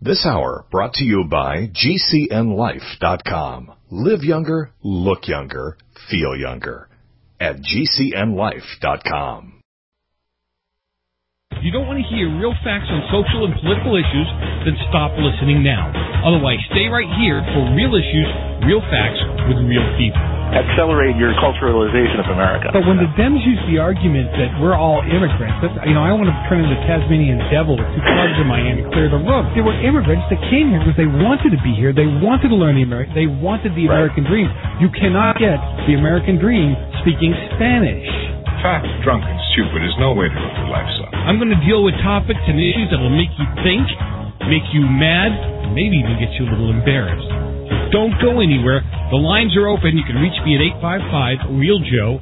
This hour brought to you by GCNLife.com. Live younger, look younger, feel younger. At GCNLife.com. If you don't want to hear real facts on social and political issues, then stop listening now. Otherwise, stay right here for real issues, real facts with real people. Accelerate your culturalization of America. But when the Dems use the argument that we're all immigrants, I want to turn into Tasmanian devil with two clubs in Miami, clear the road. They were immigrants that came here because they wanted to be here. They wanted to learn they wanted the American dream. You cannot get the American dream speaking Spanish. Fat, drunk, and stupid is no way to live your life, son. I'm going to deal with topics and issues that will make you think, make you mad, and maybe even get you a little embarrassed. Don't go anywhere. The lines are open. You can reach me at 855-REAL-JOE,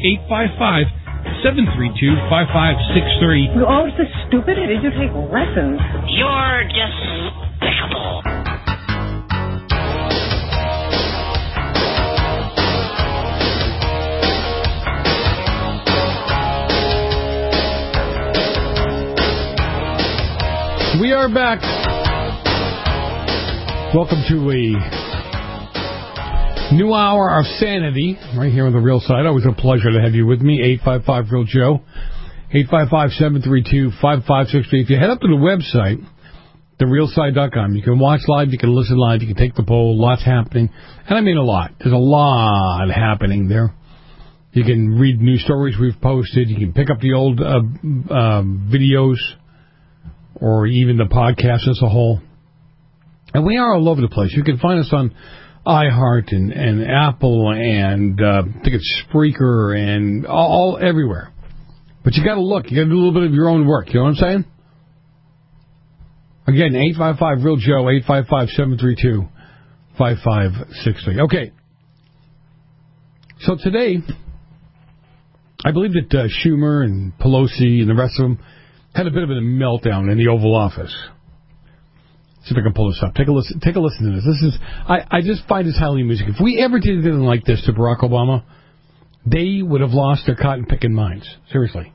855-732-5563. Oh, it's so stupid. Did you take lessons? You're despicable. We are back. Welcome to a new hour of sanity right here on The Real Side. Always a pleasure to have you with me. 855-REAL-JOE, 855-732-5563. If you head up to the website, therealside.com, you can watch live, you can listen live, you can take the poll. Lots happening. And I mean a lot. There's a lot happening there. You can read new stories we've posted. You can pick up the old videos, or even the podcast as a whole. And we are all over the place. You can find us on iHeart and Apple and I think it's Spreaker and all everywhere. But you got to look. You got to do a little bit of your own work. You know what I'm saying? Again, 855-REAL-JOE, 855-732-5563. Okay. So today, I believe that Schumer and Pelosi and the rest of them had a bit of a meltdown in the Oval Office. See if I can pull this up. Take a listen to this. This is I just find this highly amusing. If we ever did anything like this to Barack Obama, they would have lost their cotton-picking minds. Seriously.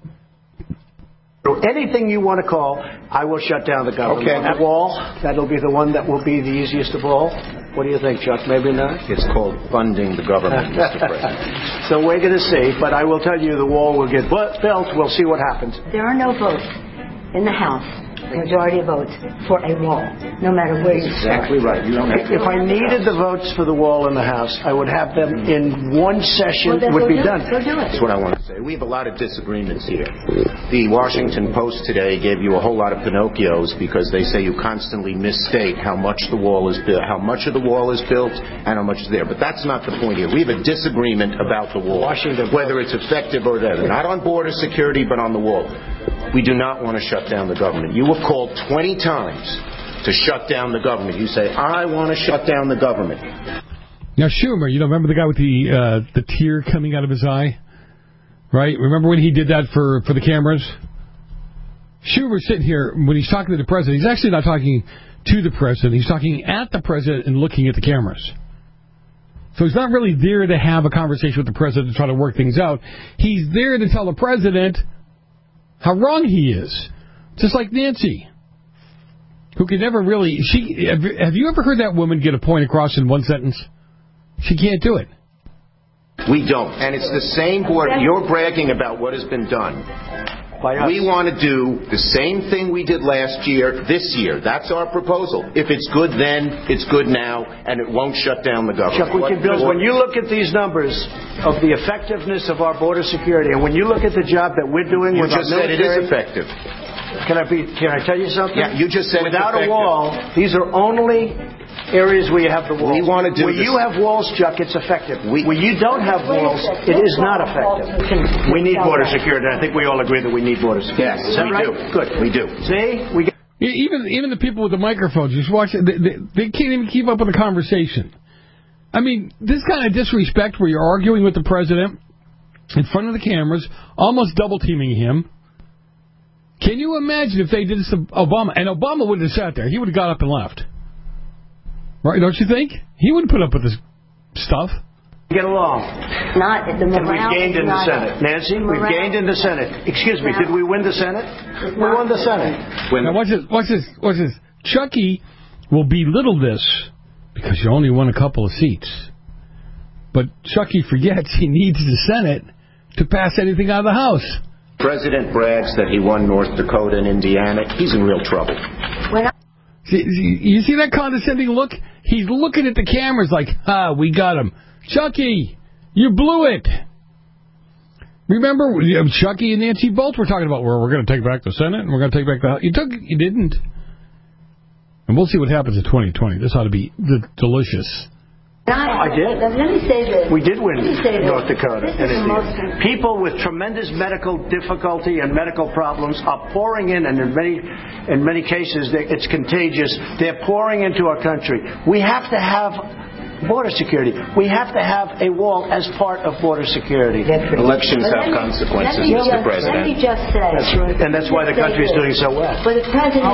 Anything you want to call, I will shut down the government. Okay. That wall, that'll be the one that will be the easiest of all. What do you think, Chuck? Maybe not? It's called funding the government, Mr. President. So we're going to see, but I will tell you the wall will get built. We'll see what happens. There are no votes in the House, majority of votes, for a wall, no matter where you start. Exactly right. You don't have If I needed the votes for the wall in the House, I would have them in one session. It would be done. Go do it. That's what I want to say. We have a lot of disagreements here. The Washington Post today gave you a whole lot of Pinocchios because they say you constantly misstate how much the wall is built, how much of the wall is built, and how much is there. But that's not the point here. We have a disagreement about the wall, whether it's effective or not. Not on border security, but on the wall. We do not want to shut down the government. You have called 20 times to shut down the government. You say, I want to shut down the government. Now, Schumer, you know, remember the guy with the tear coming out of his eye? Right? Remember when he did that for the cameras? Schumer's sitting here, when he's talking to the president, he's actually not talking to the president. He's talking at the president and looking at the cameras. So he's not really there to have a conversation with the president to try to work things out. He's there to tell the president how wrong he is. Just like Nancy, who can never really... Have you ever heard that woman get a point across in one sentence? She can't do it. We don't. And it's the same board. You're bragging about what has been done. We want to do the same thing we did last year, this year. That's our proposal. If it's good then, it's good now, and it won't shut down the government. Chuck, when you look at these numbers of the effectiveness of our border security, and when you look at the job that we're doing with our military... You just said it is effective. Can I tell you something? Yeah, you just said without it's effective. a wall, these are only areas where you have the walls. We want to do where this. you have walls, Chuck, it's effective. Where you don't have walls, it is not effective. We need border security. I think we all agree that we need border security. Yes, is that we right? do. Good. We do. See? Even the people with the microphones, just watch it, they can't even keep up with the conversation. I mean, this kind of disrespect where you're arguing with the president in front of the cameras, almost double-teaming him. Can you imagine if they did this to Obama? And Obama wouldn't have sat there. He would have got up and left. Right, don't you think? He wouldn't put up with this stuff. Get along. Not the morale. And we've gained in the Senate. Nancy, we've gained in the Senate. Excuse me, did we win the Senate? We won the Senate. Now watch this. Chucky will belittle this because you only won a couple of seats. But Chucky forgets he needs the Senate to pass anything out of the House. President brags that he won North Dakota and Indiana. He's in real trouble. You see that condescending look? He's looking at the cameras like, we got him. Chucky, you blew it. Remember, Chucky and Nancy both were talking about, we're going to take back the Senate and we're going to take back the House. You didn't. And we'll see what happens in 2020. This ought to be delicious. I did. Let me say this. We did win North Dakota and India. Most... People with tremendous medical difficulty and medical problems are pouring in, and in many cases it's contagious. They're pouring into our country. We have to have border security. We have to have a wall as part of border security. Elections have consequences, Mr. President. Let me just say. That's right. And that's why the country is doing so well. But the president...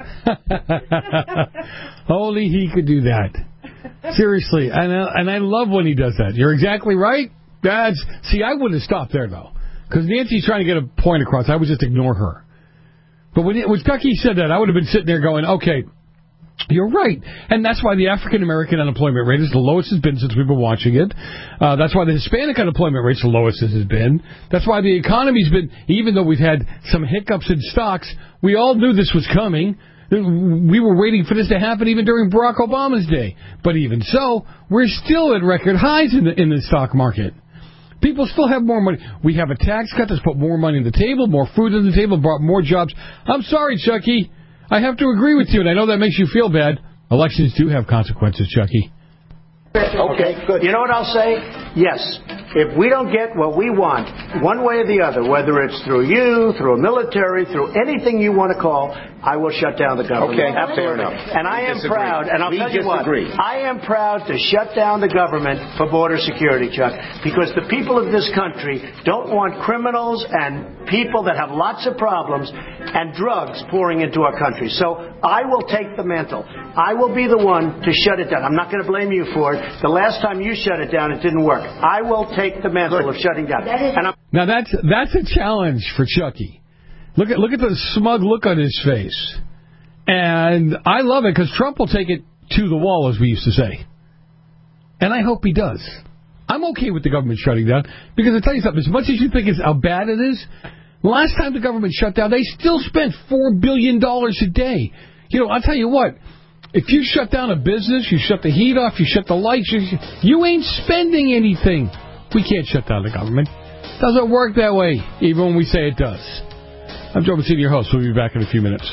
Only he could do that. Seriously, and I love when he does that. You're exactly right. See, I wouldn't have stopped there, though, because Nancy's trying to get a point across. I would just ignore her. But when Chucky said that, I would have been sitting there going, okay, you're right. And that's why the African-American unemployment rate is the lowest it's been since we've been watching it. That's why the Hispanic unemployment rate is the lowest it has been. That's why the economy's been, even though we've had some hiccups in stocks, we all knew this was coming. We were waiting for this to happen even during Barack Obama's day. But even so, we're still at record highs in the stock market. People still have more money. We have a tax cut that's put more money on the table, more food on the table, brought more jobs. I'm sorry, Chucky. I have to agree with you, and I know that makes you feel bad. Elections do have consequences, Chucky. Okay, good. You know what I'll say? Yes. If we don't get what we want, one way or the other, whether it's through you, through a military, through anything you want to call, I will shut down the government. Okay, absolutely. Fair enough. And I am proud, and I'll tell you what, I am proud to shut down the government for border security, Chuck, because the people of this country don't want criminals and people that have lots of problems and drugs pouring into our country. So I will take the mantle. I will be the one to shut it down. I'm not going to blame you for it. The last time you shut it down, it didn't work. I will take the mantle of shutting down. Now that's a challenge for Chucky. Look at the smug look on his face. And I love it because Trump will take it to the wall, as we used to say. And I hope he does. I'm okay with the government shutting down because I'll tell you something. As much as you think how bad it is, last time the government shut down, they still spent $4 billion a day. You know, I'll tell you what. If you shut down a business, you shut the heat off, you shut the lights, you ain't spending anything. We can't shut down the government. Doesn't work that way, even when we say it does. I'm Joe Messina, your host. We'll be back in a few minutes.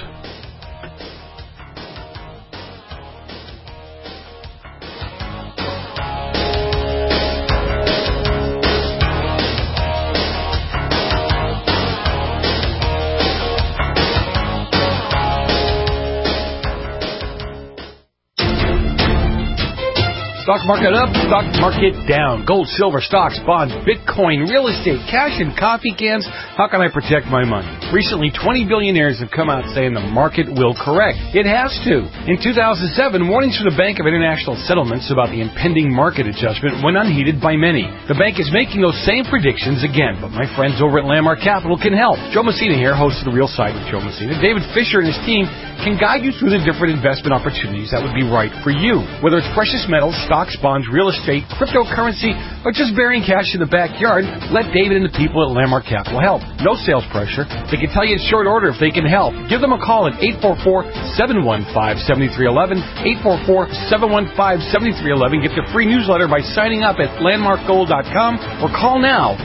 Stock market up, stock market down. Gold, silver, stocks, bonds, Bitcoin, real estate, cash, and coffee cans. How can I protect my money? Recently, 20 billionaires have come out saying the market will correct. It has to. In 2007, warnings from the Bank of International Settlements about the impending market adjustment went unheeded by many. The bank is making those same predictions again, but my friends over at Landmark Capital can help. Joe Messina here, host of The Real Side with Joe Messina. David Fisher and his team can guide you through the different investment opportunities that would be right for you. Whether it's precious metals, stocks, bonds, real estate, cryptocurrency, or just burying cash in the backyard, let David and the people at Landmark Capital help. No sales pressure. They can tell you in short order if they can help. Give them a call at 844-715-7311, 844-715-7311. Get their free newsletter by signing up at landmarkgold.com or call now,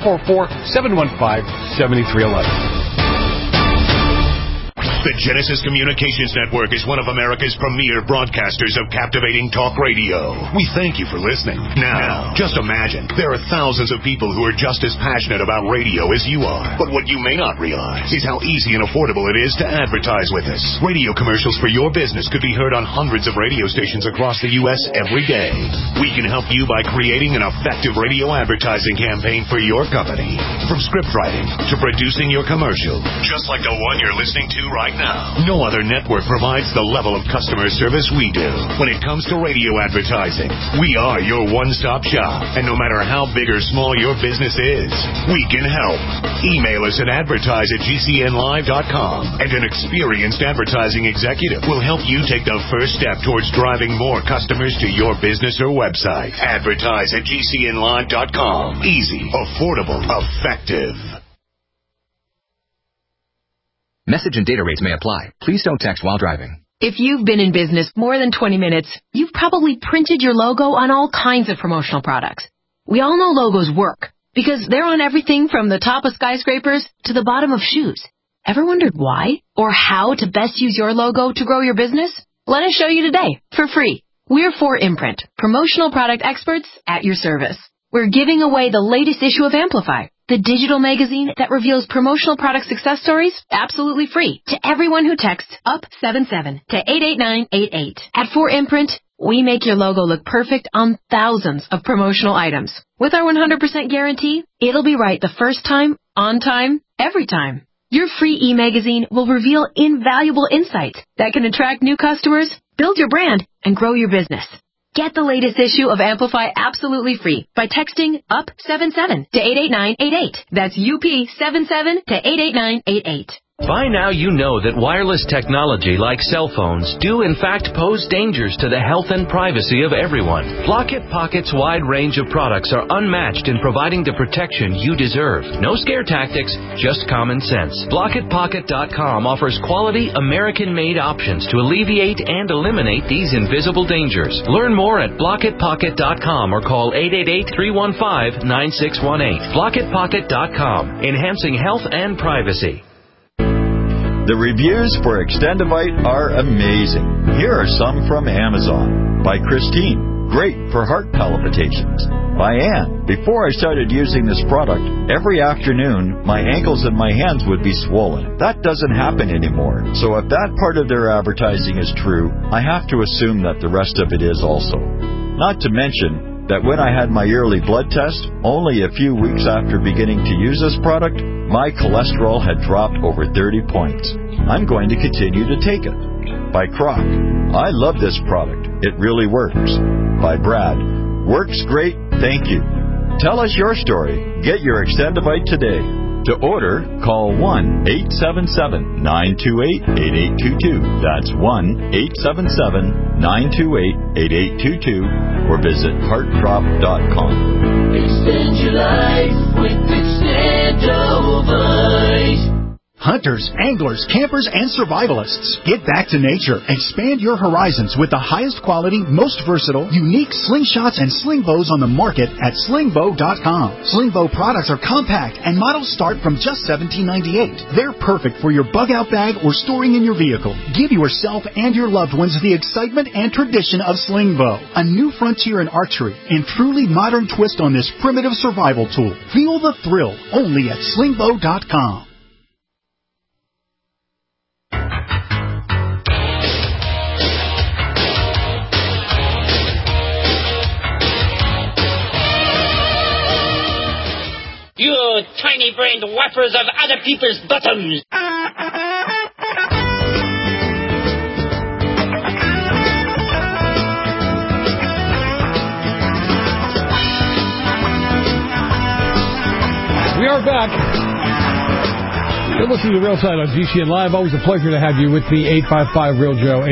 844-715-7311. The Genesis Communications Network is one of America's premier broadcasters of captivating talk radio. We thank you for listening. Now, just imagine, there are thousands of people who are just as passionate about radio as you are. But what you may not realize is how easy and affordable it is to advertise with us. Radio commercials for your business could be heard on hundreds of radio stations across the U.S. every day. We can help you by creating an effective radio advertising campaign for your company. From script writing to producing your commercial, just like the one you're listening to right right now. No other network provides the level of customer service we do. When it comes to radio advertising, we are your one-stop shop. And no matter how big or small your business is, we can help. Email us at advertise@gcnlive.com, and an experienced advertising executive will help you take the first step towards driving more customers to your business or website. Advertise@gcnlive.com. Easy, affordable, effective. Message and data rates may apply. Please don't text while driving. If you've been in business more than 20 minutes, you've probably printed your logo on all kinds of promotional products. We all know logos work because they're on everything from the top of skyscrapers to the bottom of shoes. Ever wondered why or how to best use your logo to grow your business? Let us show you today for free. We're 4imprint, promotional product experts at your service. We're giving away the latest issue of Amplify, the digital magazine that reveals promotional product success stories absolutely free to everyone who texts UP77 to 88988. At 4imprint, we make your logo look perfect on thousands of promotional items. With our 100% guarantee, it'll be right the first time, on time, every time. Your free e-magazine will reveal invaluable insights that can attract new customers, build your brand, and grow your business. Get the latest issue of Amplify absolutely free by texting UP77 to 88988. That's UP77 to 88988. By now you know that wireless technology like cell phones do in fact pose dangers to the health and privacy of everyone. Blockit Pocket's wide range of products are unmatched in providing the protection you deserve. No scare tactics, just common sense. BlockitPocket.com offers quality American-made options to alleviate and eliminate these invisible dangers. Learn more at BlockitPocket.com or call 888-315-9618. BlockitPocket.com, enhancing health and privacy. The reviews for Extendivite are amazing. Here are some from Amazon. By Christine, great for heart palpitations. By Ann, before I started using this product, every afternoon my ankles and my hands would be swollen. That doesn't happen anymore. So if that part of their advertising is true, I have to assume that the rest of it is also. Not to mention that when I had my yearly blood test, only a few weeks after beginning to use this product, my cholesterol had dropped over 30 points. I'm going to continue to take it. By Croc, I love this product. It really works. By Brad, works great, thank you. Tell us your story. Get your Extendivite today. To order, call 1-877-928-8822. That's 1-877-928-8822. Or visit heartdrop.com. Extend your life with Extendivite. Hunters, anglers, campers, and survivalists. Get back to nature. Expand your horizons with the highest quality, most versatile, unique slingshots and sling bows on the market at slingbow.com. Slingbow products are compact and models start from just $17.98. They're perfect for your bug-out bag or storing in your vehicle. Give yourself and your loved ones the excitement and tradition of Slingbow, a new frontier in archery and truly modern twist on this primitive survival tool. Feel the thrill only at slingbow.com. You tiny-brained whappers of other people's bottoms! We are back. You're listening to Real Side on GCN Live. Always a pleasure to have you with me. 855-REAL-JOE,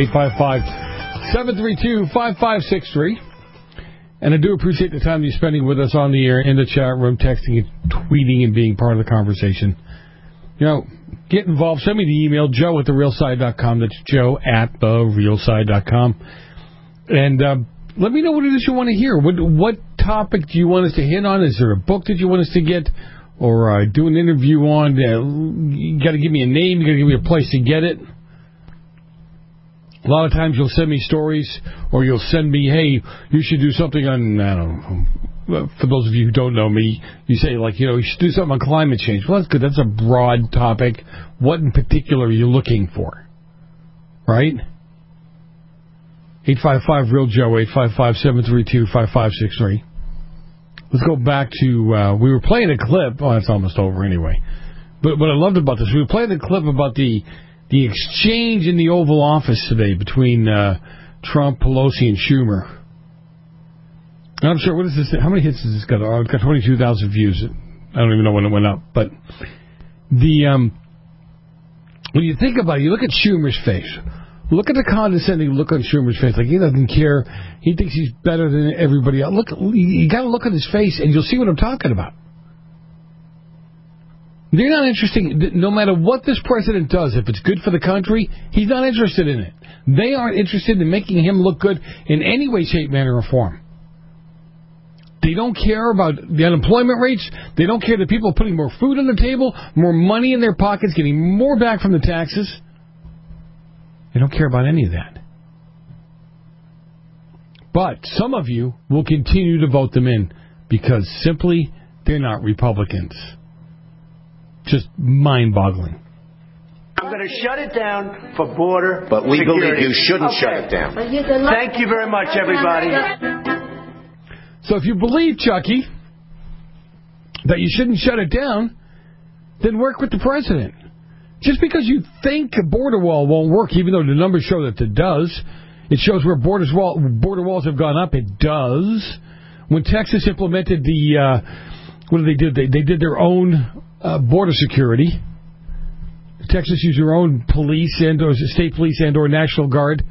855-732-5563. And I do appreciate the time you're spending with us on the air, in the chat room, texting and tweeting and being part of the conversation. You know, get involved. Send me the email, joe@therealside.com. That's joe@therealside.com. And let me know what it is you want to hear. What topic do you want us to hit on? Is there a book that you want us to get or do an interview on? You got to give me a name. You got to give me a place to get it. A lot of times you'll send me stories, or you'll send me, hey, you should do something on, I don't know, for those of you who don't know me, you say, like, you know, you should do something on climate change. Well, that's good. That's a broad topic. What in particular are you looking for? Right? 855-REAL-JOE, 855-732-5563. Let's go back to, we were playing a clip. Oh, it's almost over anyway. But what I loved about this, we were playing a clip about the the exchange in the Oval Office today between Trump, Pelosi, and Schumer. I'm sure, what is this? How many hits has this got? Oh, it's got 22,000 views. I don't even know when it went up. But when you think about it, you look at Schumer's face. Look at the condescending look on Schumer's face. Like, he doesn't care. He thinks he's better than everybody else. Look, you got to look at his face, and you'll see what I'm talking about. They're not interested, no matter what this president does, if it's good for the country, he's not interested in it. They aren't interested in making him look good in any way, shape, manner, or form. They don't care about the unemployment rates. They don't care that people are putting more food on the table, more money in their pockets, getting more back from the taxes. They don't care about any of that. But some of you will continue to vote them in because simply they're not Republicans. Just mind-boggling. I'm going to shut it down for border But we security. believe you shouldn't shut it down. Thank you very much, everybody. So if you believe, Chucky, that you shouldn't shut it down, then work with the president. Just because you think a border wall won't work, even though the numbers show that it does, it shows where border walls have gone up. It does. When Texas implemented what did they do? They did their own border security. Texas used their own police or state police or National Guard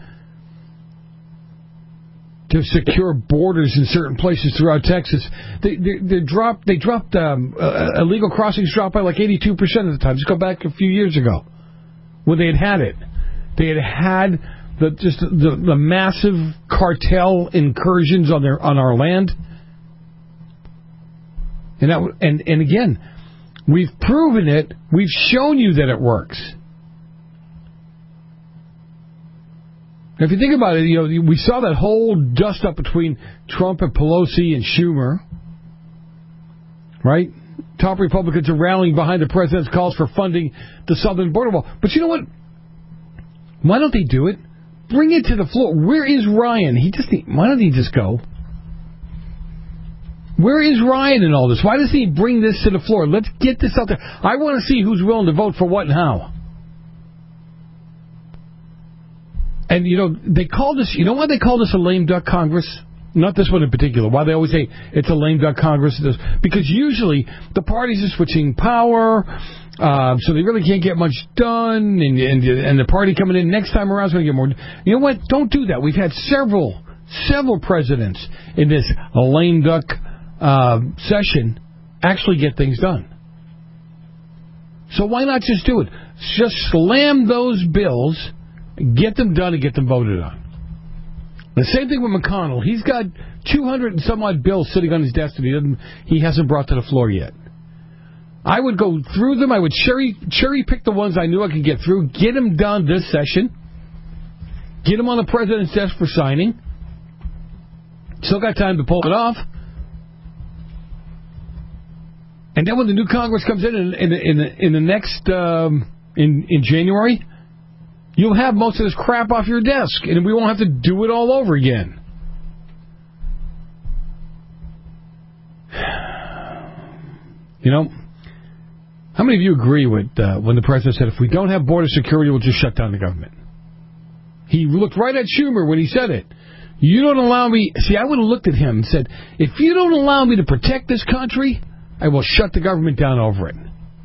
to secure borders in certain places throughout Texas. They dropped illegal crossings dropped by like 82% of the time. Just go back a few years ago when they had it. They had the massive cartel incursions on our land. And again, we've proven it. We've shown you that it works. Now, if you think about it, we saw that whole dust-up between Trump and Pelosi and Schumer, right? Top Republicans are rallying behind the president's calls for funding the southern border wall. But you know what? Why don't they do it? Bring it to the floor. Where is Ryan? Why don't he just go? Where is Ryan in all this? Why doesn't he bring this to the floor? Let's get this out there. I want to see who's willing to vote for what and how. And, they call this, why they call this a lame duck Congress? Not this one in particular. Why they always say it's a lame duck Congress? Because usually the parties are switching power, so they really can't get much done, and the party coming in next time around is going to get more. You know what? Don't do that. We've had several presidents in this lame duck session actually get things done. So why not just do it? Just slam those bills, get them done, and get them voted on. The same thing with McConnell. He's got 200 and some odd bills sitting on his desk that he hasn't brought to the floor yet. I would go through them. I would cherry pick the ones I knew I could get through, get them done this session, get them on the president's desk for signing. Still got time to pull it off. And then when the new Congress comes in the next in January, you'll have most of this crap off your desk, and we won't have to do it all over again. How many of you agree with when the president said, if we don't have border security, we'll just shut down the government? He looked right at Schumer when he said it. You don't allow me... See, I would have looked at him and said, if you don't allow me to protect this country, I will shut the government down over it.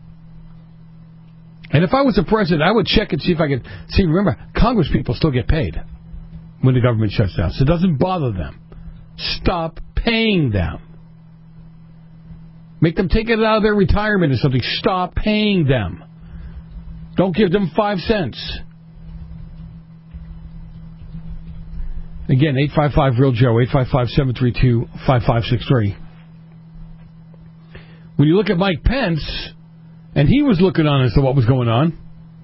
And if I was the president, I would check and see if I could... See, remember, Congress people still get paid when the government shuts down, so it doesn't bother them. Stop paying them. Make them take it out of their retirement or something. Stop paying them. Don't give them 5 cents. Again, 855-REAL-JOE, 855-732-5563. When you look at Mike Pence, and he was looking on as to what was going on,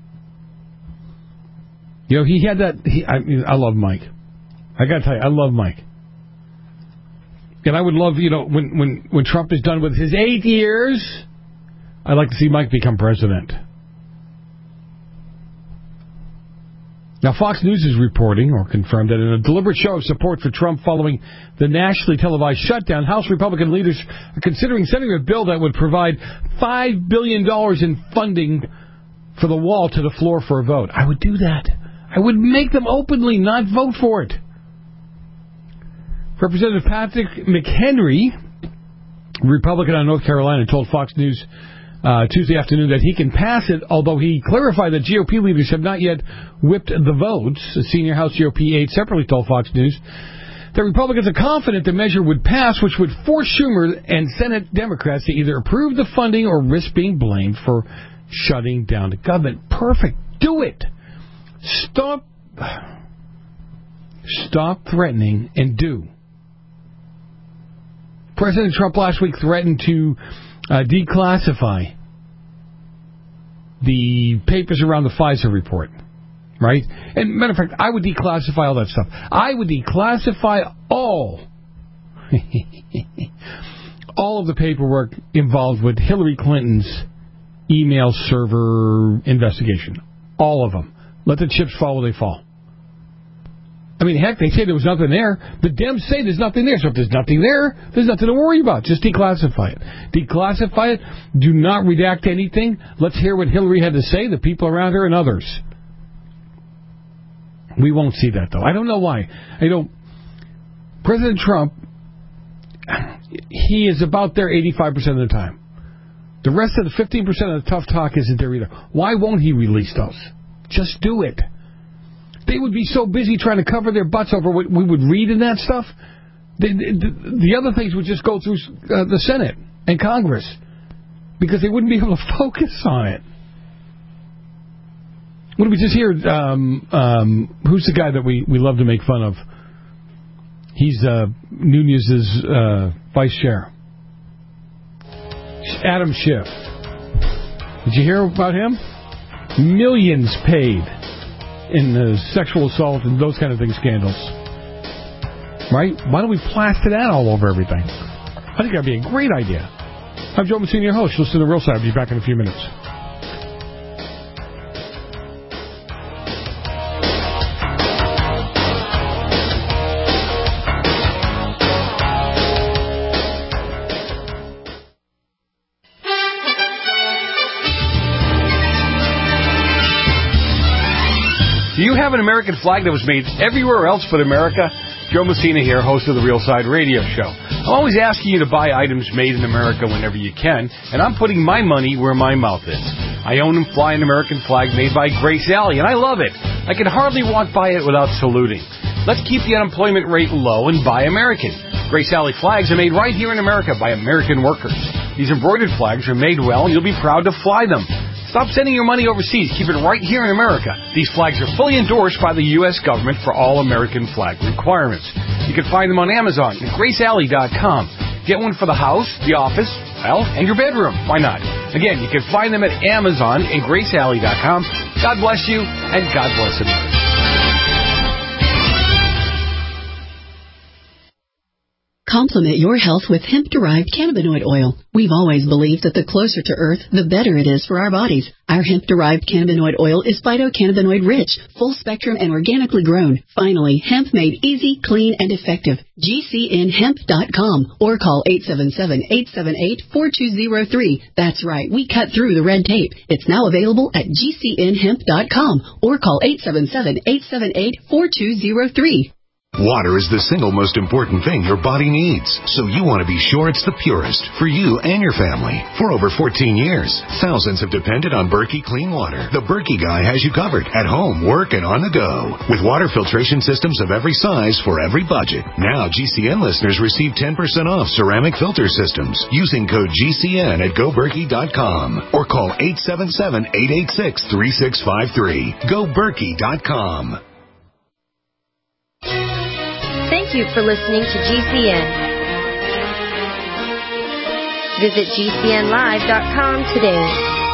he had that... I love Mike. I got to tell you, I love Mike. And I would love, when Trump is done with his 8 years, I'd like to see Mike become president. Now, Fox News is reporting, or confirmed, that in a deliberate show of support for Trump following the nationally televised shutdown, House Republican leaders are considering sending a bill that would provide $5 billion in funding for the wall to the floor for a vote. I would do that. I would make them openly not vote for it. Representative Patrick McHenry, Republican out of North Carolina, told Fox News Tuesday afternoon that he can pass it, although he clarified that GOP leaders have not yet whipped the votes. A senior House GOP aide separately told Fox News that Republicans are confident the measure would pass, which would force Schumer and Senate Democrats to either approve the funding or risk being blamed for shutting down the government. Perfect. Do it. Stop threatening and do. President Trump last week threatened to declassify the papers around the Pfizer report, right? And matter of fact, I would declassify all that stuff. I would declassify all of the paperwork involved with Hillary Clinton's email server investigation. All of them. Let the chips fall where they fall. I mean, heck, they say there was nothing there. The Dems say there's nothing there. So if there's nothing there, there's nothing to worry about. Just declassify it. Declassify it. Do not redact anything. Let's hear what Hillary had to say, the people around her, and others. We won't see that, though. I don't know why. President Trump, he is about there 85% of the time. The rest of the 15% of the tough talk isn't there either. Why won't he release those? Just do it. They would be so busy trying to cover their butts over what we would read in that stuff. The other things would just go through the Senate and Congress because they wouldn't be able to focus on it. What did we just hear? Who's the guy that we love to make fun of? He's Nunez's vice chair. Adam Schiff. Did you hear about him? Millions paid in sexual assault and those kind of things scandals. Right? Why don't we plaster that all over everything? I think that'd be a great idea. I'm Joe Messina, your host. Listen to The Real Side. I'll be back in a few minutes. Do you have an American flag that was made everywhere else but America? Joe Messina here, host of the Real Side Radio Show. I'm always asking you to buy items made in America whenever you can, and I'm putting my money where my mouth is. I own and fly an American flag made by Grace Alley, and I love it. I can hardly walk by it without saluting. Let's keep the unemployment rate low and buy American. Grace Alley flags are made right here in America by American workers. These embroidered flags are made well, and you'll be proud to fly them. Stop sending your money overseas. Keep it right here in America. These flags are fully endorsed by the U.S. government for all American flag requirements. You can find them on Amazon and GraceAlley.com. Get one for the house, the office, well, and your bedroom. Why not? Again, you can find them at Amazon and GraceAlley.com. God bless you, and God bless America. Complement your health with hemp-derived cannabinoid oil. We've always believed that the closer to Earth, the better it is for our bodies. Our hemp-derived cannabinoid oil is phytocannabinoid-rich, full-spectrum, and organically grown. Finally, hemp made easy, clean, and effective. GCNhemp.com or call 877-878-4203. That's right, we cut through the red tape. It's now available at GCNhemp.com or call 877-878-4203. Water is the single most important thing your body needs, so you want to be sure it's the purest for you and your family. For over 14 years, thousands have depended on Berkey Clean Water. The Berkey guy has you covered at home, work, and on the go. With water filtration systems of every size for every budget. Now GCN listeners receive 10% off ceramic filter systems using code GCN at GoBerkey.com or call 877-886-3653. GoBerkey.com. Thank you for listening to GCN. Visit GCNlive.com today.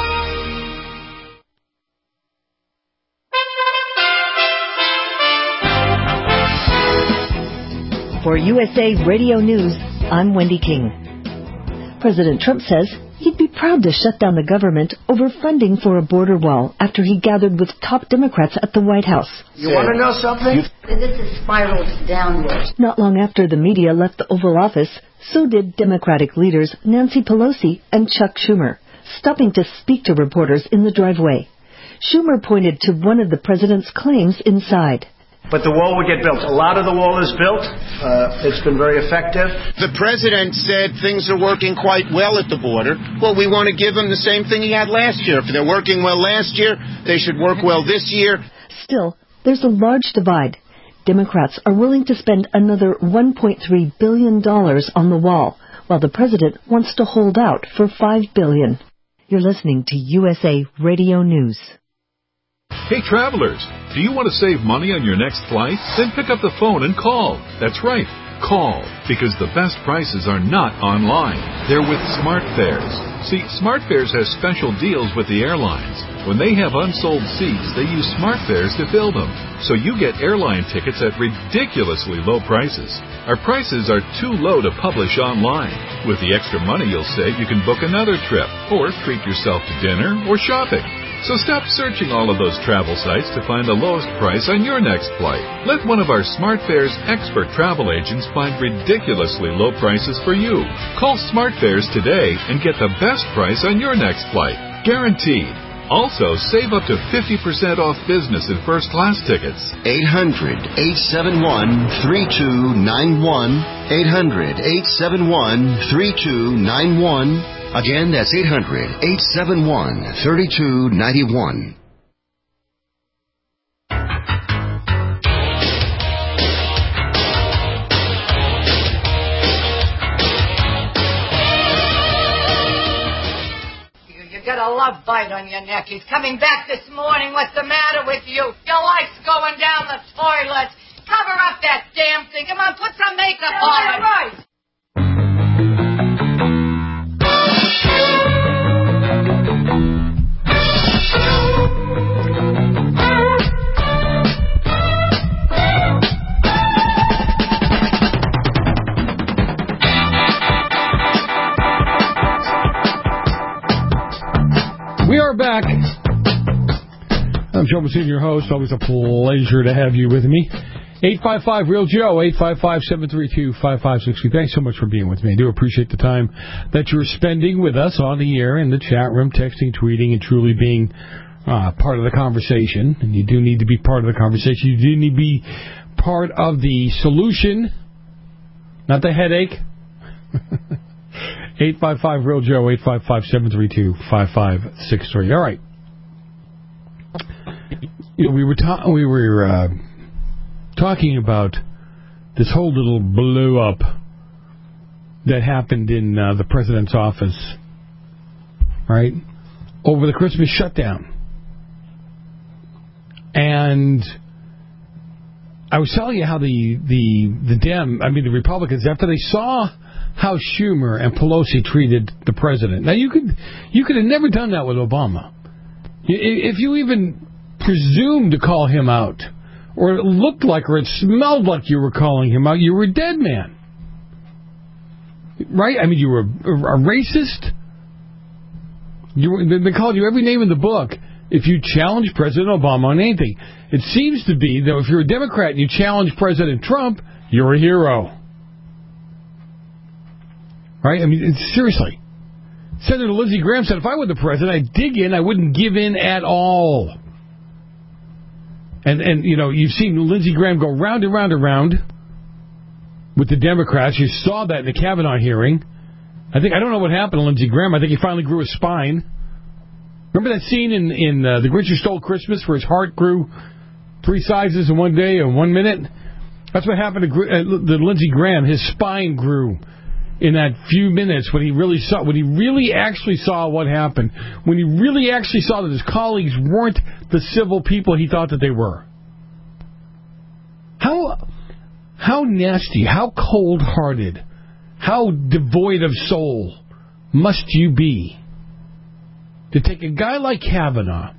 For USA Radio News, I'm Wendy King. President Trump says he'd be proud to shut down the government over funding for a border wall after he gathered with top Democrats at the White House. You want to know something? This has spiraled downward. Not long after the media left the Oval Office, so did Democratic leaders Nancy Pelosi and Chuck Schumer, stopping to speak to reporters in the driveway. Schumer pointed to one of the president's claims inside. But the wall will get built. A lot of the wall is built. It's been very effective. The president said things are working quite well at the border. Well, we want to give him the same thing he had last year. If they're working well last year, they should work well this year. Still, there's a large divide. Democrats are willing to spend another $1.3 billion on the wall, while the president wants to hold out for $5 billion. You're listening to USA Radio News. Hey, travelers, do you want to save money on your next flight? Then pick up the phone and call. That's right, call, because the best prices are not online. They're with SmartFares. See, SmartFares has special deals with the airlines. When they have unsold seats, they use SmartFares to fill them. So you get airline tickets at ridiculously low prices. Our prices are too low to publish online. With the extra money you'll save, you can book another trip, or treat yourself to dinner or shopping. So stop searching all of those travel sites to find the lowest price on your next flight. Let one of our SmartFares expert travel agents find ridiculously low prices for you. Call SmartFares today and get the best price on your next flight. Guaranteed. Also, save up to 50% off business and first-class tickets. 800-871-3291. 800-871-3291. Again, that's 800-871-3291. You got a love bite on your neck. He's coming back this morning. What's the matter with you? Your life's going down the toilet. Cover up that damn thing. Come on, put some makeup on it. Right. We are back. I'm Joe Messina, your host. Always a pleasure to have you with me. 855-REAL-JOE, 855-732-5560. Thanks so much for being with me. I do appreciate the time that you're spending with us on the air, in the chat room, texting, tweeting, and truly being part of the conversation. And you do need to be part of the conversation. You do need to be part of the solution, not the headache. 855-REAL-JOE, 855-732-5563. All right. We were talking about this whole little blow up that happened in the president's office, right, over the Christmas shutdown. And I was telling you how the Republicans, after they saw how Schumer and Pelosi treated the president. Now, you could have never done that with Obama. If you even presumed to call him out, or it looked like, or it smelled like you were calling him out, you were a dead man. Right? I mean, you were a racist. They called you every name in the book if you challenged President Obama on anything. It seems to be that if you're a Democrat and you challenge President Trump, you're a hero. Right? I mean, seriously. Senator Lindsey Graham said, if I were the president, I'd dig in, I wouldn't give in at all. And you know, you've seen Lindsey Graham go round and round and round with the Democrats. You saw that in the Kavanaugh hearing. I don't know what happened to Lindsey Graham. I think he finally grew a spine. Remember that scene in The Grinch Who Stole Christmas where his heart grew 3 sizes in one day or 1 minute? That's what happened to Lindsey Graham. His spine grew in that few minutes when he really actually saw what happened, when he really actually saw that his colleagues weren't the civil people he thought that they were. How nasty, how cold-hearted, how devoid of soul must you be to take a guy like Kavanaugh,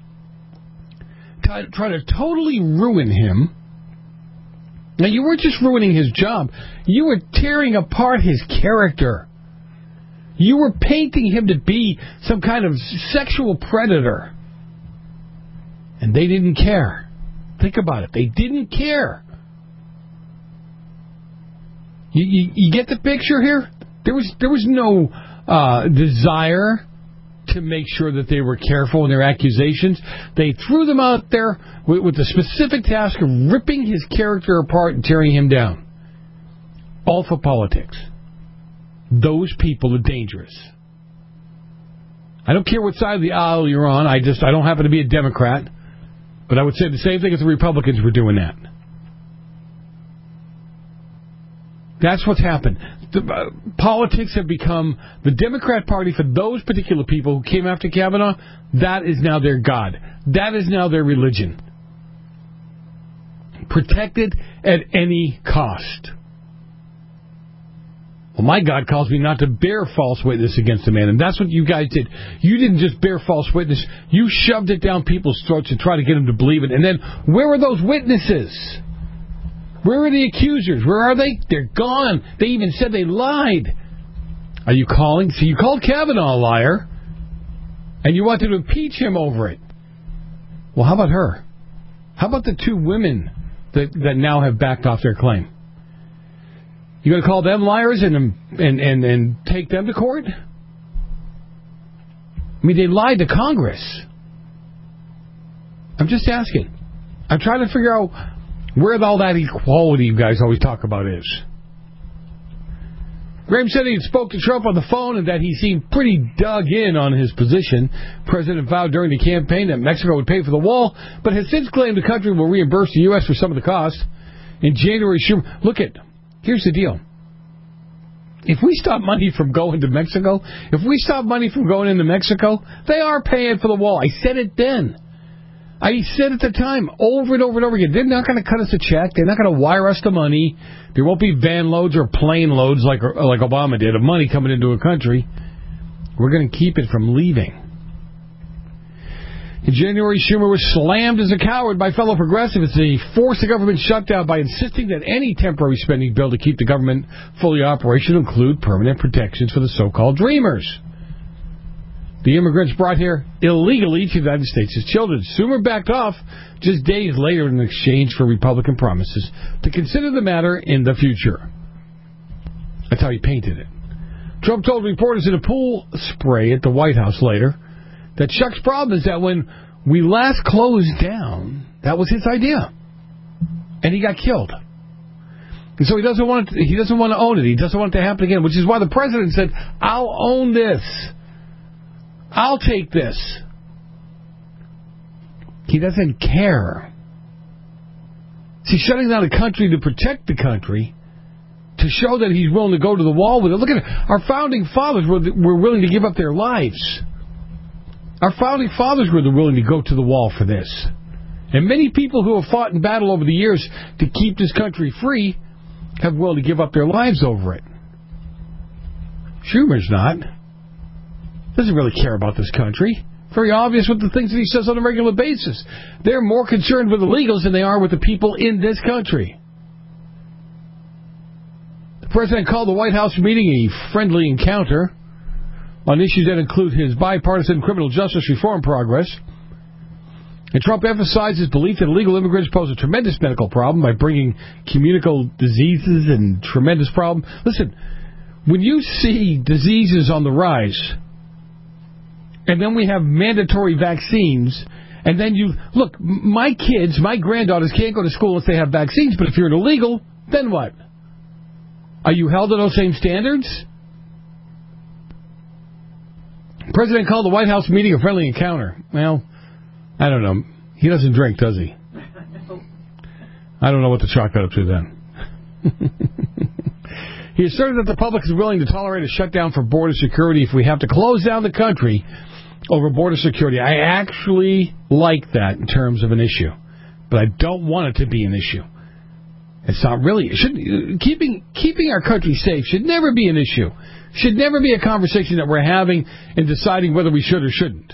try to totally ruin him. Now, you weren't just ruining his job. You were tearing apart his character. You were painting him to be some kind of sexual predator. And they didn't care. Think about it. They didn't care. You get the picture here? There was no desire to to make sure that they were careful in their accusations. They threw them out there with the specific task of ripping his character apart and tearing him down. All for politics. Those people are dangerous. I don't care what side of the aisle you're on. I don't happen to be a Democrat. But I would say the same thing if the Republicans were doing that. That's what's happened. Politics have become the Democrat Party for those particular people who came after Kavanaugh. That is now their God. That is now their religion. Protected at any cost. Well, my God calls me not to bear false witness against a man, and that's what you guys did. You didn't just bear false witness. You shoved it down people's throats to try to get them to believe it. And then, where are those witnesses? Where are the accusers? Where are they? They're gone. They even said they lied. Are you calling? So you called Kavanaugh a liar, and you wanted to impeach him over it. Well, how about her? How about the two women that now have backed off their claim? You going to call them liars and take them to court? I mean, they lied to Congress. I'm just asking. I'm trying to figure out where all that equality you guys always talk about is. Graham said he spoke to Trump on the phone and that he seemed pretty dug in on his position. The president vowed during the campaign that Mexico would pay for the wall, but has since claimed the country will reimburse the U.S. for some of the cost. In January, here's the deal. If we stop money from going to Mexico, if we stop money from going into Mexico, they are paying for the wall. I said it then. I said at the time, over and over and over again, they're not going to cut us a check. They're not going to wire us the money. There won't be van loads or plane loads like Obama did of money coming into a country. We're going to keep it from leaving. In January, Schumer was slammed as a coward by fellow progressives as he forced the government shutdown by insisting that any temporary spending bill to keep the government fully operational include permanent protections for the so-called dreamers. The immigrants brought here illegally to the United States as children. Schumer backed off just days later in exchange for Republican promises to consider the matter in the future. That's how he painted it. Trump told reporters in a pool spray at the White House later that Chuck's problem is that when we last closed down, that was his idea. And he got killed. And so he doesn't want to own it. He doesn't want it to happen again, which is why the president said, I'll own this. I'll take this. He doesn't care. See, shutting down a country to protect the country, to show that he's willing to go to the wall with it. Look at it. Our founding fathers were willing to give up their lives. Our founding fathers were willing to go to the wall for this. And many people who have fought in battle over the years to keep this country free have willing to give up their lives over it. Schumer's not. Doesn't really care about this country. Very obvious with the things that he says on a regular basis. They're more concerned with illegals than they are with the people in this country. The president called the White House meeting a friendly encounter on issues that include his bipartisan criminal justice reform progress. And Trump emphasized his belief that illegal immigrants pose a tremendous medical problem by bringing communicable diseases and tremendous problem. Listen, when you see diseases on the rise, and then we have mandatory vaccines, and then look, my kids, my granddaughters can't go to school unless they have vaccines, but if you're an illegal, then what? Are you held to those same standards? The president called the White House meeting a friendly encounter. Well, I don't know. He doesn't drink, does he? I don't know what the chalk got up to then. He asserted that the public is willing to tolerate a shutdown for border security if we have to close down the country over border security. I actually like that in terms of an issue, but I don't want it to be an issue. It's not really. Keeping our country safe should never be an issue. Should never be a conversation that we're having in deciding whether we should or shouldn't.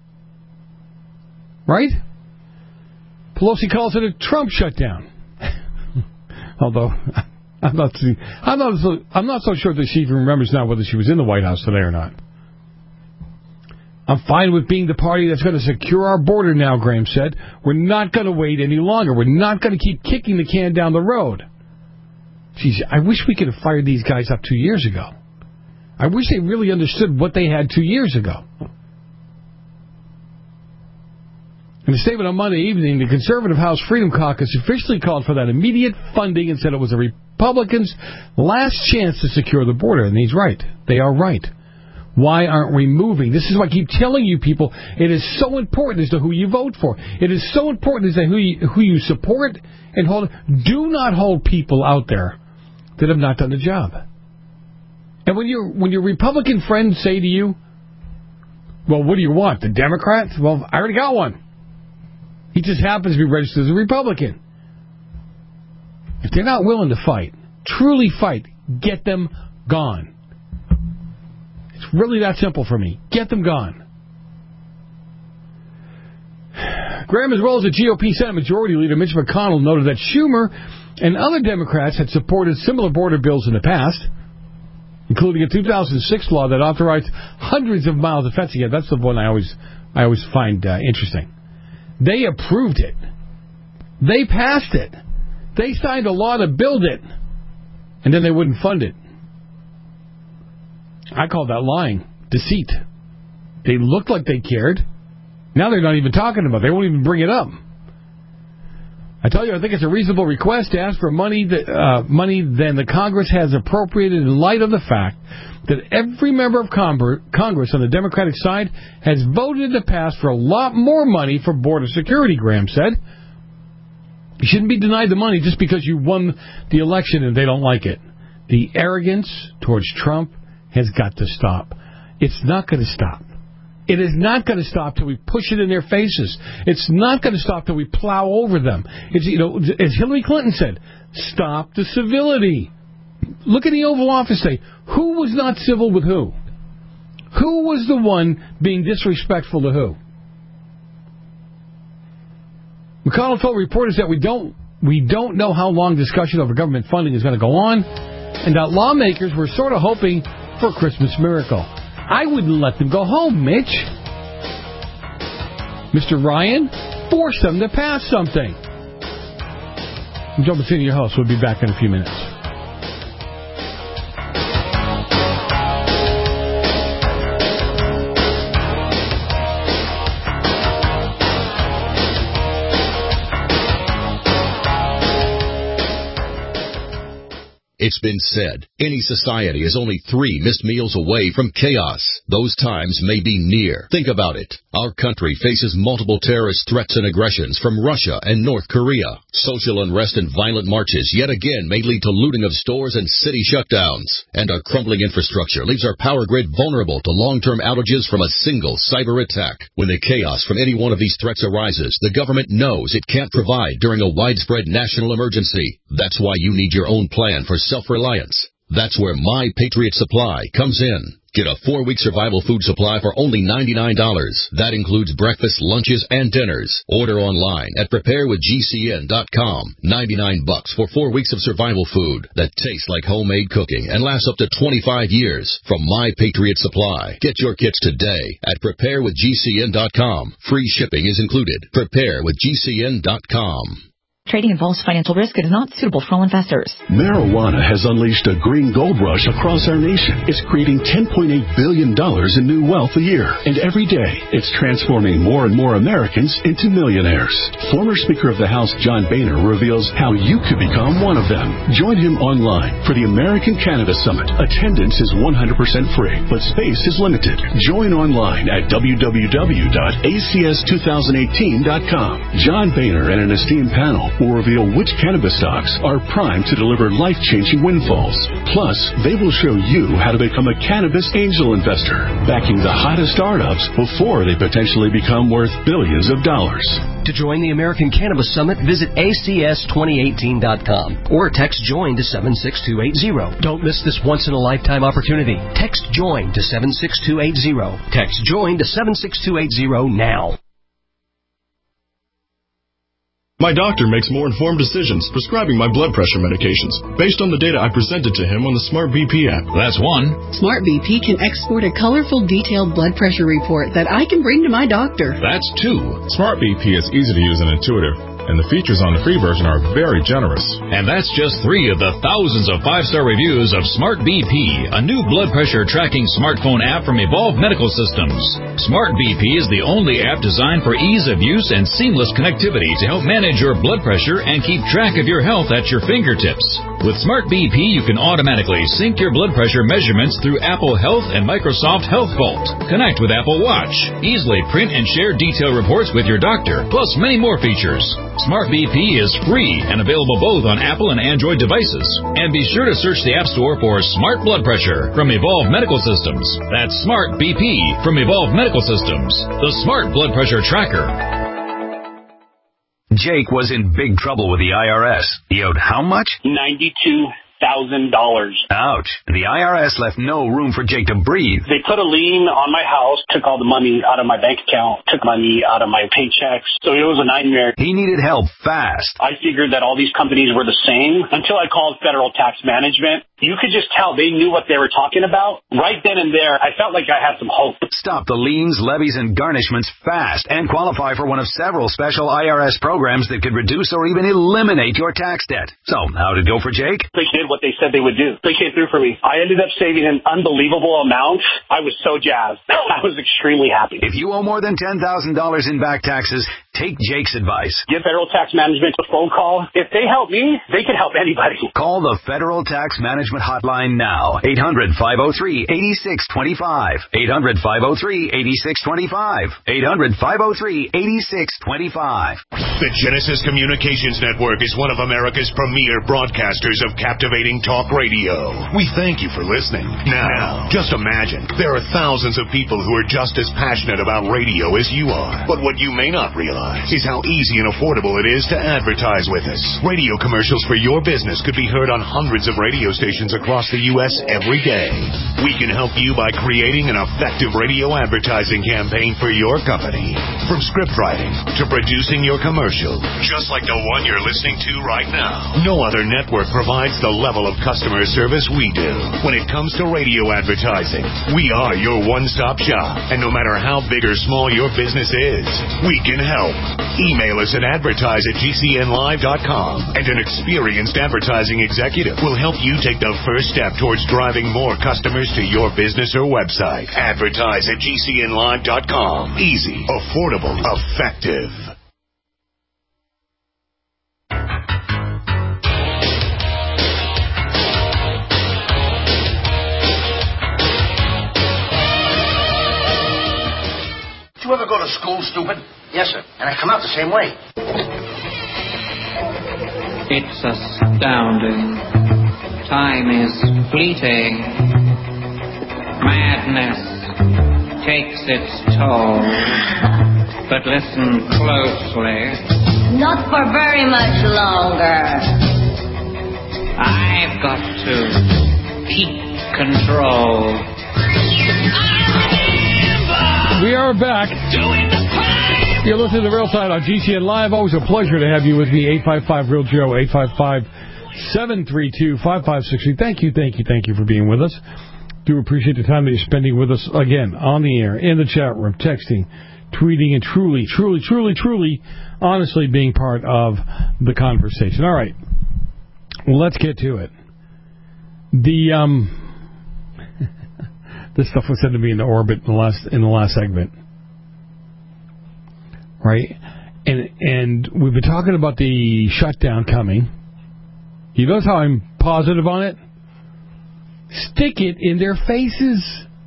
Right? Pelosi calls it a Trump shutdown. Although I'm not so sure that she even remembers now whether she was in the White House today or not. I'm fine with being the party that's going to secure our border now, Graham said. We're not going to wait any longer. We're not going to keep kicking the can down the road. Geez, I wish we could have fired these guys up 2 years ago. I wish they really understood what they had 2 years ago. In a statement on Monday evening, the Conservative House Freedom Caucus officially called for that immediate funding and said it was the Republicans' last chance to secure the border. And he's right. They are right. Why aren't we moving? This is why I keep telling you people, it is so important as to who you vote for. It is so important as to who you support and hold. Do not hold people out there that have not done the job. And when your Republican friends say to you, well, what do you want, the Democrat? Well, I already got one. He just happens to be registered as a Republican. If they're not willing to fight, truly fight, get them gone. It's really that simple for me. Get them gone. Graham, as well as the GOP Senate Majority Leader Mitch McConnell, noted that Schumer and other Democrats had supported similar border bills in the past, including a 2006 law that authorized hundreds of miles of fencing. Yeah, that's the one I always find interesting. They approved it. They passed it. They signed a law to build it, and then they wouldn't fund it. I call that lying, deceit. They looked like they cared. Now they're not even talking about it. They won't even bring it up. I tell you, I think it's a reasonable request to ask for money than the Congress has appropriated in light of the fact that every member of Congress on the Democratic side has voted in the past for a lot more money for border security, Graham said. You shouldn't be denied the money just because you won the election and they don't like it. The arrogance towards Trump has got to stop. It's not going to stop. It is not going to stop till we push it in their faces. It's not going to stop till we plow over them. It's, as Hillary Clinton said, stop the civility. Look at the Oval Office today. Who was not civil with who? Who was the one being disrespectful to who? McConnell told reporters that we don't know how long discussion over government funding is going to go on, and that lawmakers were sort of hoping for a Christmas miracle. I wouldn't let them go home, Mitch. Mr. Ryan, force them to pass something. I'm Joe Massini, your host. We'll be back in a few minutes. It's been said, any society is only 3 missed meals away from chaos. Those times may be near. Think about it. Our country faces multiple terrorist threats and aggressions from Russia and North Korea. Social unrest and violent marches yet again may lead to looting of stores and city shutdowns. And our crumbling infrastructure leaves our power grid vulnerable to long-term outages from a single cyber attack. When the chaos from any one of these threats arises, the government knows it can't provide during a widespread national emergency. That's why you need your own plan for self-reliance. That's where My Patriot Supply comes in. Get a 4-week survival food supply for only $99. That includes breakfast, lunches, and dinners. Order online at preparewithgcn.com. $99 for 4 weeks of survival food that tastes like homemade cooking and lasts up to 25 years from My Patriot Supply. Get your kits today at preparewithgcn.com. Free shipping is included. Preparewithgcn.com. Trading involves financial risk. It is not suitable for all investors. Marijuana has unleashed a green gold rush across our nation. It's creating $10.8 billion in new wealth a year. And every day, it's transforming more and more Americans into millionaires. Former Speaker of the House John Boehner reveals how you could become one of them. Join him online for the American Cannabis Summit. Attendance is 100% free, but space is limited. Join online at www.acs2018.com. John Boehner and an esteemed panel will reveal which cannabis stocks are primed to deliver life-changing windfalls. Plus, they will show you how to become a cannabis angel investor, backing the hottest startups before they potentially become worth billions of dollars. To join the American Cannabis Summit, visit acs2018.com or text JOIN to 76280. Don't miss this once-in-a-lifetime opportunity. Text JOIN to 76280. Text JOIN to 76280 now. My doctor makes more informed decisions prescribing my blood pressure medications based on the data I presented to him on the Smart BP app. That's one. Smart BP can export a colorful, detailed blood pressure report that I can bring to my doctor. That's two. Smart BP is easy to use and intuitive. and the features on the free version are very generous. And that's just 3 of the thousands of 5-star reviews of Smart BP, a new blood pressure tracking smartphone app from Evolve Medical Systems. Smart BP is the only app designed for ease of use and seamless connectivity to help manage your blood pressure and keep track of your health at your fingertips. With Smart BP, you can automatically sync your blood pressure measurements through Apple Health and Microsoft Health Vault. Connect with Apple Watch. Easily print and share detailed reports with your doctor, plus many more features. Smart BP is free and available both on Apple and Android devices. And be sure to search the App Store for Smart Blood Pressure from Evolve Medical Systems. That's Smart BP from Evolve Medical Systems, the Smart Blood Pressure Tracker. Jake was in big trouble with the IRS. He owed how much? $92,000. Ouch. The IRS left no room for Jake to breathe. They put a lien on my house, took all the money out of my bank account, took money out of my paychecks. So it was a nightmare. He needed help fast. I figured that all these companies were the same until I called Federal Tax Management. You could just tell they knew what they were talking about. Right then and there, I felt like I had some hope. Stop the liens, levies, and garnishments fast and qualify for one of several special IRS programs that could reduce or even eliminate your tax debt. So, how did it go for Jake? They did what they said they would do. They came through for me. I ended up saving an unbelievable amount. I was so jazzed. I was extremely happy. If you owe more than $10,000 in back taxes, take Jake's advice. Give Federal Tax Management a phone call. If they help me, they can help anybody. Call the Federal Tax Management hotline now. 800-503-8625. 800-503-8625. 800-503-8625. The Genesis Communications Network is one of America's premier broadcasters of captivating talk radio. We thank you for listening. Now, just imagine, there are thousands of people who are just as passionate about radio as you are. But what you may not realize is how easy and affordable it is to advertise with us. Radio commercials for your business could be heard on hundreds of radio stations across the U.S. every day. We can help you by creating an effective radio advertising campaign for your company. From script writing to producing your commercial, just like the one you're listening to right now. No other network provides the level of customer service we do. When it comes to radio advertising, we are your one-stop shop. And no matter how big or small your business is, we can help. Email us at advertise@gcnlive.com, and an experienced advertising executive will help you take the first step towards driving more customers to your business or website. Advertise@gcnlive.com. Easy, affordable, effective. Did you ever go to school, stupid? Yes, sir. And I come out the same way. It's astounding. Time is fleeting. Madness takes its toll. But listen closely. Not for very much longer. I've got to keep control. We are back. You're listening to Real Time on GCN Live. Always a pleasure to have you with me. 855-REAL-JOE, 855-732-5563. Thank you for being with us. Do appreciate the time that you're spending with us, again, on the air, in the chat room, texting, tweeting, and truly, honestly being part of the conversation. All right. Well, let's get to it. This stuff was said to me in the orbit in the last segment, right? And we've been talking about the shutdown coming. You notice how I'm positive on it? Stick it in their faces.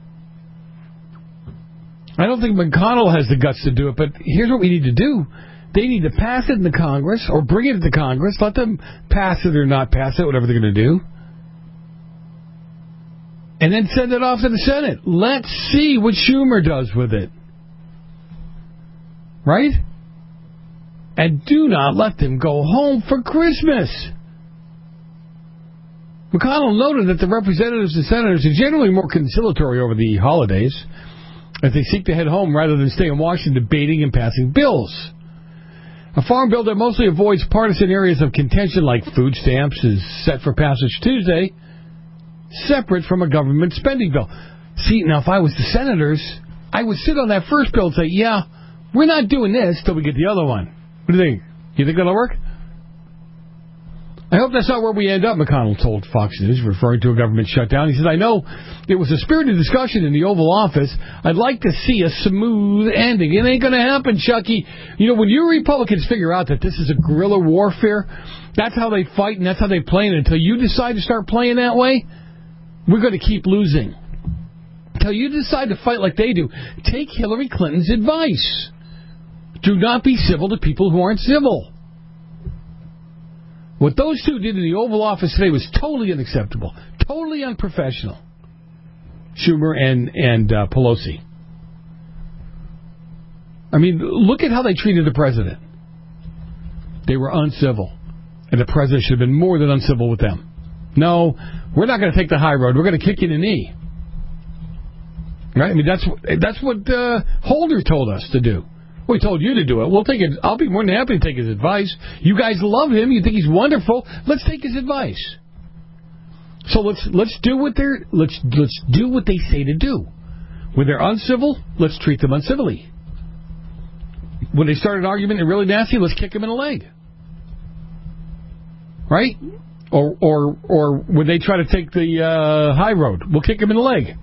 I don't think McConnell has the guts to do it, but here's what we need to do. They need to pass it in the Congress, or bring it to the Congress. Let them pass it or not pass it, whatever they're going to do. And then send it off to the Senate. Let's see what Schumer does with it. Right? And do not let them go home for Christmas. McConnell noted that the representatives and senators are generally more conciliatory over the holidays as they seek to head home rather than stay in Washington debating and passing bills. A farm bill that mostly avoids partisan areas of contention like food stamps is set for passage Tuesday, separate from a government spending bill. See, now if I was the senators, I would sit on that first bill and say, yeah, we're not doing this till we get the other one. What do you think? You think that'll work? I hope that's not where we end up, McConnell told Fox News, referring to a government shutdown. He said, I know it was a spirited discussion in the Oval Office. I'd like to see a smooth ending. It ain't going to happen, Chucky. You know, when you Republicans figure out that this is a guerrilla warfare, that's how they fight and that's how they play it. Until you decide to start playing that way, we're going to keep losing. Until you decide to fight like they do, take Hillary Clinton's advice. Do not be civil to people who aren't civil. What those two did in the Oval Office today was totally unacceptable, totally unprofessional. Schumer and Pelosi. I mean, look at how they treated the president. They were uncivil, and the president should have been more than uncivil with them. No, we're not going to take the high road. We're going to kick you in the knee. Right? I mean, that's what Holder told us to do. We told you to do it. We'll take it. I'll be more than happy to take his advice. You guys love him. You think he's wonderful. Let's take his advice. So let's do what they say to do. When they're uncivil, let's treat them uncivilly. When they start an argument and really nasty, let's kick them in the leg. Right? Or when they try to take the high road, we'll kick them in the leg.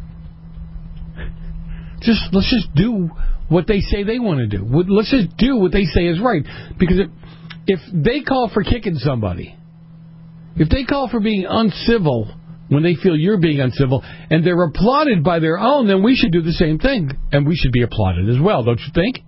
Let's just do what they say they want to do. Let's just do what they say is right. Because if they call for kicking somebody, if they call for being uncivil when they feel you're being uncivil, and they're applauded by their own, then we should do the same thing. And we should be applauded as well, don't you think?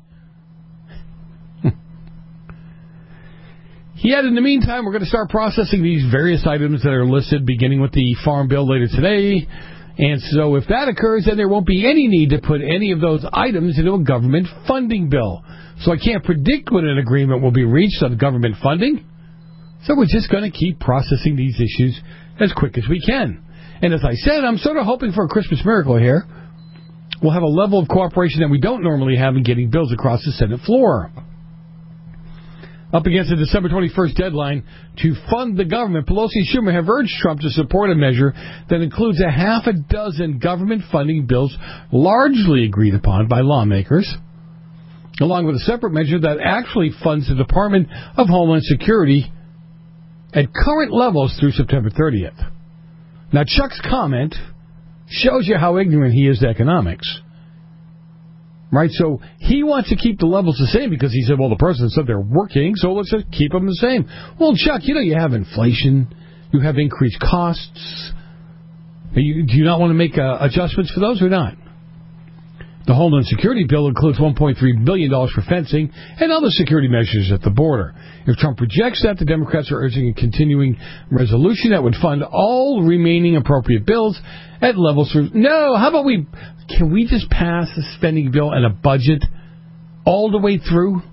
He had, in the meantime, we're going to start processing these various items that are listed, beginning with the Farm Bill later today. And so if that occurs, then there won't be any need to put any of those items into a government funding bill. So I can't predict when an agreement will be reached on government funding. So we're just going to keep processing these issues as quick as we can. And as I said, I'm sort of hoping for a Christmas miracle here. We'll have a level of cooperation that we don't normally have in getting bills across the Senate floor. Up against the December 21st deadline to fund the government, Pelosi and Schumer have urged Trump to support a measure that includes a half a dozen government funding bills largely agreed upon by lawmakers, along with a separate measure that actually funds the Department of Homeland Security at current levels through September 30th. Now, Chuck's comment shows you how ignorant he is to economics. Right, so he wants to keep the levels the same because he said, well, the president said they're working, so let's just keep them the same. Well, Chuck, you have inflation. You have increased costs. Do you not want to make adjustments for those or not? The Homeland Security bill includes $1.3 billion for fencing and other security measures at the border. If Trump rejects that, the Democrats are urging a continuing resolution that would fund all remaining appropriate bills at levels for... No, how about can we just pass a spending bill and a budget all the way through?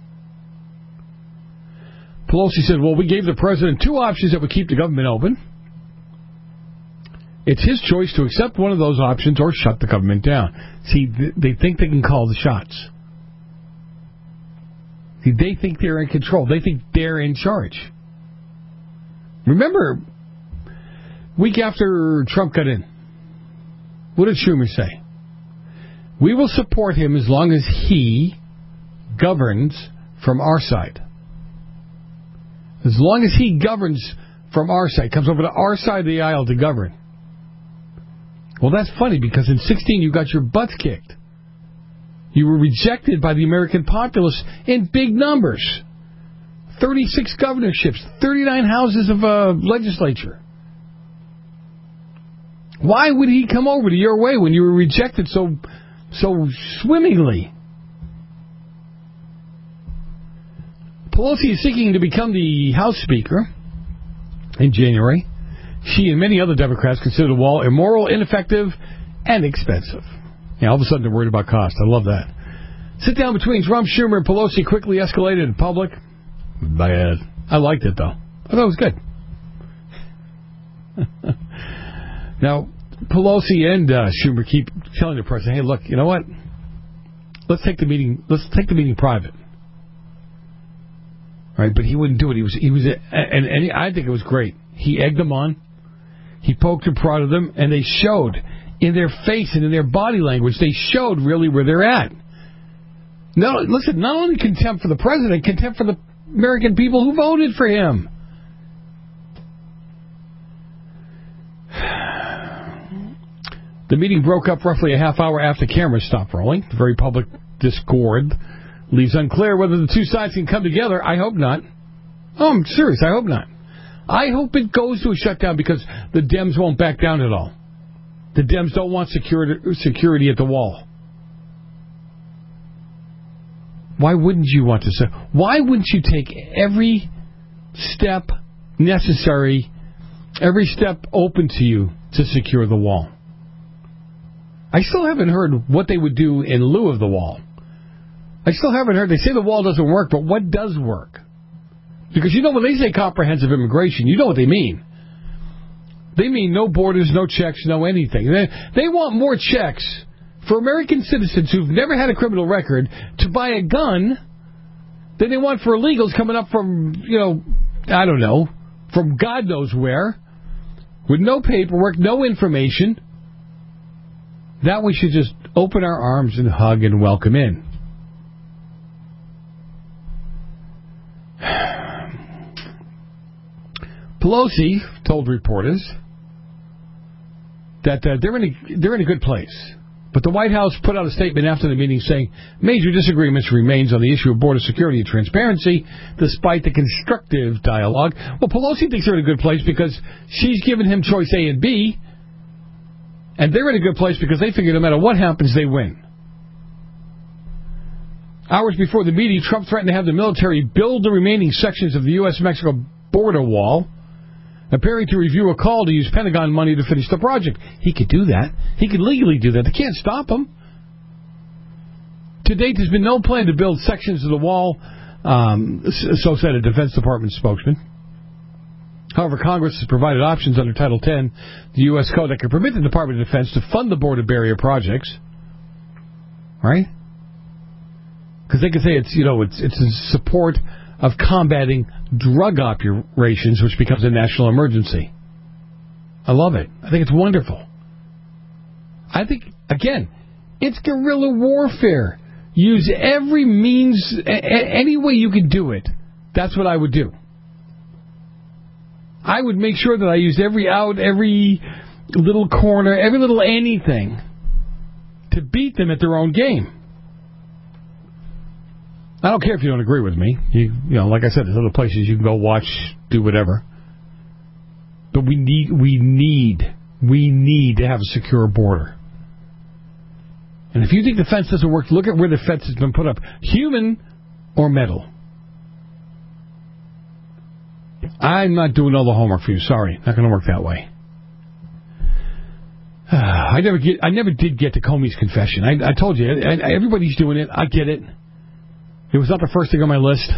Pelosi said, well, we gave the president two options that would keep the government open. It's his choice to accept one of those options or shut the government down. See, they think they can call the shots. See, they think they're in control. They think they're in charge. Remember, week after Trump got in, what did Schumer say? We will support him as long as he governs from our side. As long as he governs from our side, comes over to our side of the aisle to govern. Well, that's funny because in 2016 you got your butts kicked. You were rejected by the American populace in big numbers. 36 governorships, 39 houses of legislature. Why would he come over to your way when you were rejected so swimmingly? Pelosi is seeking to become the House Speaker in January. She and many other Democrats consider the wall immoral, ineffective, and expensive. Yeah, all of a sudden they're worried about cost. I love that. Sit down between Trump, Schumer, and Pelosi quickly escalated in public. Bad. I liked it, though. I thought it was good. Now, Pelosi and Schumer keep telling the president, hey, look, you know what? Let's take the meeting private. Right? But he wouldn't do it. He was, and I think it was great. He egged them on. He poked and prodded them, and they showed in their face and in their body language, they showed really where they're at. No, listen, not only contempt for the president, contempt for American people who voted for him. The meeting broke up roughly a half hour after cameras stopped rolling. The very public discord leaves unclear whether the two sides can come together. I hope not. Oh, I'm serious. I hope not. I hope it goes to a shutdown because the Dems won't back down at all. The Dems don't want security at the wall. Why wouldn't you want to say? Why wouldn't you take every step necessary, every step open to you to secure the wall? I still haven't heard what they would do in lieu of the wall. I still haven't heard. They say the wall doesn't work, but what does work? Because you know when they say comprehensive immigration, you know what they mean. They mean no borders, no checks, no anything. They want more checks for American citizens who've never had a criminal record to buy a gun than they want for illegals coming up from, I don't know, from God knows where, with no paperwork, no information. That we should just open our arms and hug and welcome in. Pelosi told reporters that they're in a good place. But the White House put out a statement after the meeting saying major disagreements remains on the issue of border security and transparency, despite the constructive dialogue. Well, Pelosi thinks they're in a good place because she's given him choice A and B, and they're in a good place because they figure no matter what happens, they win. Hours before the meeting, Trump threatened to have the military build the remaining sections of the U.S.-Mexico border wall, appearing to review a call to use Pentagon money to finish the project. He could do that. He could legally do that. They can't stop him. To date, there's been no plan to build sections of the wall, so said a Defense Department spokesman. However, Congress has provided options under Title 10, the U.S. Code, that can permit the Department of Defense to fund the border barrier projects. Right? Because they can say it's in support of combating drug operations, which becomes a national emergency. I love it. I think it's wonderful. I think, again, it's guerrilla warfare. Use every means, any way you can do it. That's what I would do. I would make sure that I used every out, every little corner, every little anything to beat them at their own game. I don't care if you don't agree with me. You know, like I said, there's other places you can go watch, do whatever. But we need to have a secure border. And if you think the fence doesn't work, look at where the fence has been put up. Human or metal. I'm not doing all the homework for you. Sorry. Not going to work that way. I never did get to Comey's confession. I told you, everybody's doing it. I get it. It was not the first thing on my list.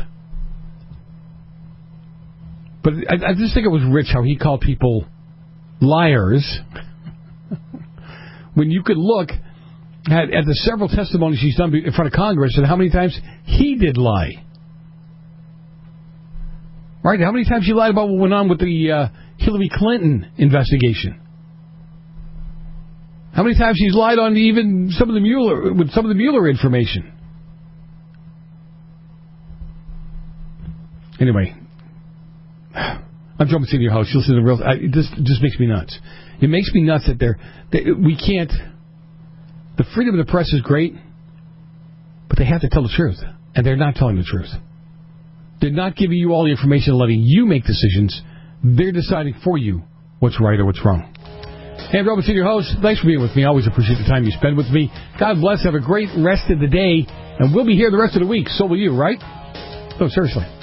But I just think it was rich how he called people liars when you could look at the several testimonies he's done in front of Congress and how many times he did lie. Right? How many times he lied about what went on with the Hillary Clinton investigation? How many times he's lied on even some of the Mueller information? Anyway, I'm Joe Mancini, your host. You'll see the real. It just makes me nuts. It makes me nuts that we can't. The freedom of the press is great, but they have to tell the truth, and they're not telling the truth. They're not giving you all the information and letting you make decisions. They're deciding for you what's right or what's wrong. Hey, I'm Joe Mancini, your host. Thanks for being with me. I always appreciate the time you spend with me. God bless. Have a great rest of the day, and we'll be here the rest of the week. So will you, right? No, seriously.